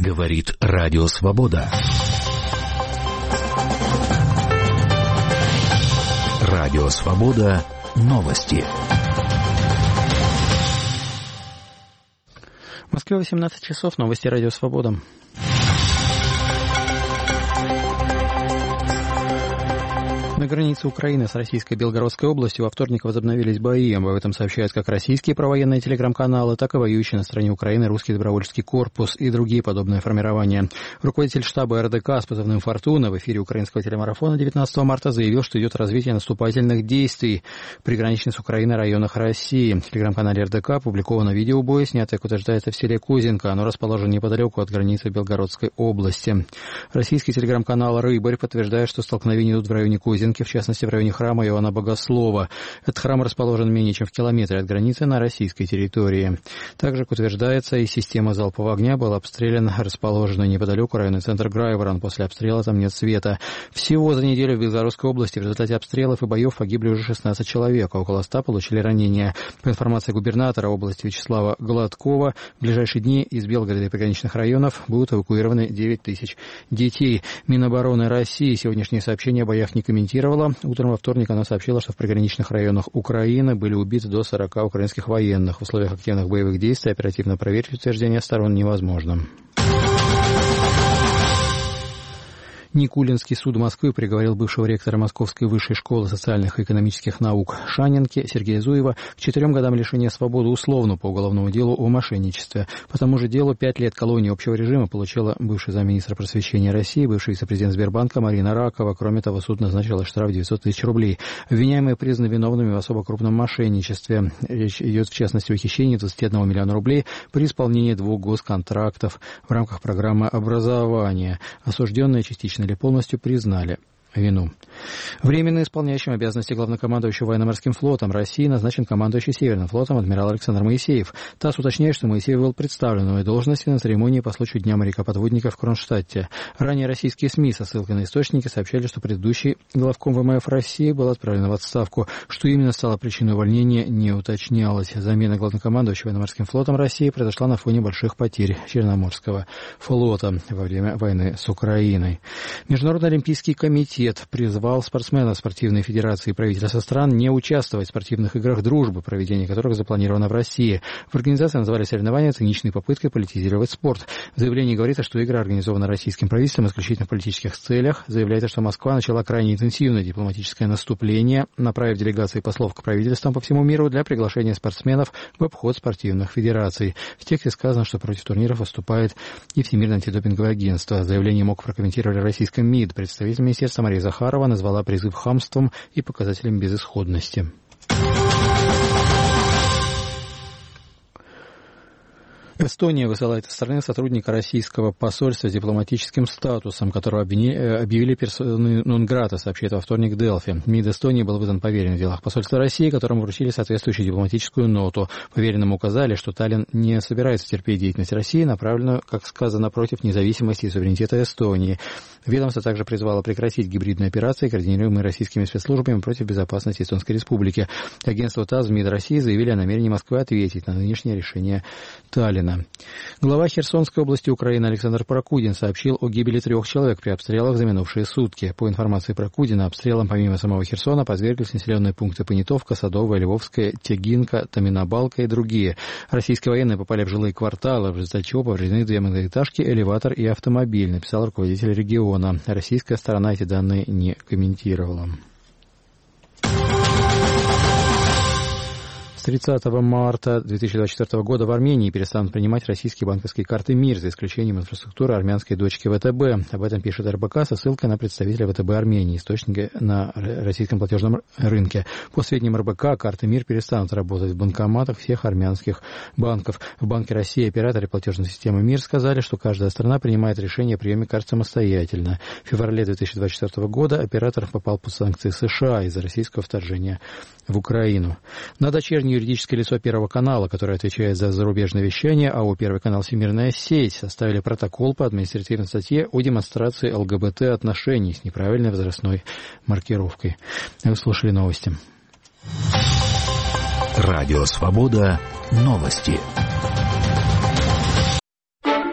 Говорит Радио Свобода. Радио Свобода. Новости. В Москве 18 часов. Новости Радио Свобода. На границе Украины с Российской Белгородской областью во вторник возобновились бои. Об этом сообщают как российские провоенные телеграм-каналы, так и воюющие на стороне Украины русский добровольческий корпус и другие подобные формирования. Руководитель штаба РДК с позывным «Фортуна» в эфире украинского телемарафона 19 марта заявил, что идет развитие наступательных действий в приграничных с Украиной районах России. В телеграм-канале РДК опубликовано видео боя, снятое, как утверждается, в селе Козинка. Оно расположено неподалеку от границы Белгородской области. Российский телеграм-канал «Рыбарь» подтверждает, что столкновения идут в районе Козинки, в частности в районе храма Иоанна Богослова. Этот храм расположен менее чем в километре от границы на российской территории. Также, как утверждается, и система залпового огня была обстреляна, расположенный неподалеку районный центр Грайворон. После обстрела там нет света. Всего за неделю в Белгородской области в результате обстрелов и боев погибли уже 16 человек, а около 100 получили ранения. По информации губернатора области Вячеслава Гладкова, в ближайшие дни из Белгорода и приграничных районов будут эвакуированы 9 тысяч детей. Минобороны России сегодняшние сообщения о боях не комментировали. Утром во вторник она сообщила, что в приграничных районах Украины были убиты до 40 украинских военных. В условиях активных боевых действий оперативно проверить утверждения сторон невозможно. Никулинский суд Москвы приговорил бывшего ректора Московской высшей школы социальных и экономических наук Шаненки Сергея Зуева к 4 годам лишения свободы условно по уголовному делу о мошенничестве. По тому же делу 5 лет колонии общего режима получила бывший замминистра просвещения России, бывший вице-президент Сбербанка Марина Ракова. Кроме того, суд назначил штраф 900 тысяч рублей. Обвиняемые признаны виновными в особо крупном мошенничестве. Речь идет, в частности, о хищении 21 миллиона рублей при исполнении 2 госконтрактов в рамках программы образования. Осужденные частично или полностью признали вину. Временно исполняющим обязанности главнокомандующего военно-морским флотом России назначен командующий Северным флотом адмирал Александр Моисеев. ТАСС уточняет, что Моисеев был представлен новой должности на церемонии по случаю Дня моряка-подводника в Кронштадте. Ранее российские СМИ со ссылкой на источники сообщали, что предыдущий главком ВМФ России был отправлен в отставку. Что именно стало причиной увольнения, не уточнялось. Замена главнокомандующего военно-морским флотом России произошла на фоне больших потерь Черноморского флота во время войны с Украиной. Международный олимпийский комитет призвал спортсменов спортивной федерации и правительства стран не участвовать в спортивных играх дружбы, проведение которых запланировано в России. В организации назвали соревнования циничной попыткой политизировать спорт. В заявлении говорится, что игры организованы российским правительством исключительно в политических целях. Заявляется, что Москва начала крайне интенсивное дипломатическое наступление, направив делегации послов к правительствам по всему миру для приглашения спортсменов в обход спортивных федераций. В тексте сказано, что против турниров выступает и Всемирное антидопинговое агентство. Заявление МОК прокомментировали российском МИД. Представитель министерства Мария Захарова назвала призыв хамством и показателем безысходности. Эстония высылает из страны сотрудника российского посольства с дипломатическим статусом, которого объявили персоной нон-грата, сообщает во вторник Делфи. МИД Эстонии был выдан поверенный в делах посольства России, которому вручили соответствующую дипломатическую ноту. Поверенному указали, что Таллин не собирается терпеть деятельность России, направленную, как сказано, против независимости и суверенитета Эстонии. Ведомство также призвало прекратить гибридные операции, координируемые российскими спецслужбами против безопасности Эстонской Республики. Агентство ТАСС в МИД России заявили о намерении Москвы ответить на нынешнее решение Таллина. Глава Херсонской области Украины Александр Прокудин сообщил о гибели 3 человек при обстрелах за минувшие сутки. По информации Прокудина, обстрелом помимо самого Херсона подверглись населенные пункты Понятовка, Садовая, Львовская, Тягинка, Таминобалка и другие. Российские военные попали в жилые кварталы, в результате чего повреждены 2 многоэтажки, элеватор и автомобиль, написал руководитель региона. Российская сторона эти данные не комментировала. С 30 марта 2024 года в Армении перестанут принимать российские банковские карты МИР, за исключением инфраструктуры армянской дочки ВТБ. Об этом пишет РБК со ссылкой на представителя ВТБ Армении, источники на российском платежном рынке. По сведениям РБК, карты МИР перестанут работать в банкоматах всех армянских банков. В Банке России операторы платежной системы МИР сказали, что каждая страна принимает решение о приеме карт самостоятельно. В феврале 2024 года оператор попал под санкции США из-за российского вторжения в Украину. На дочернее юридическое лицо Первого канала, которое отвечает за зарубежное вещание, АО «Первый канал Всемирная сеть», составили протокол по административной статье о демонстрации ЛГБТ-отношений с неправильной возрастной маркировкой. Вы слушали новости. Радио «Свобода». Новости.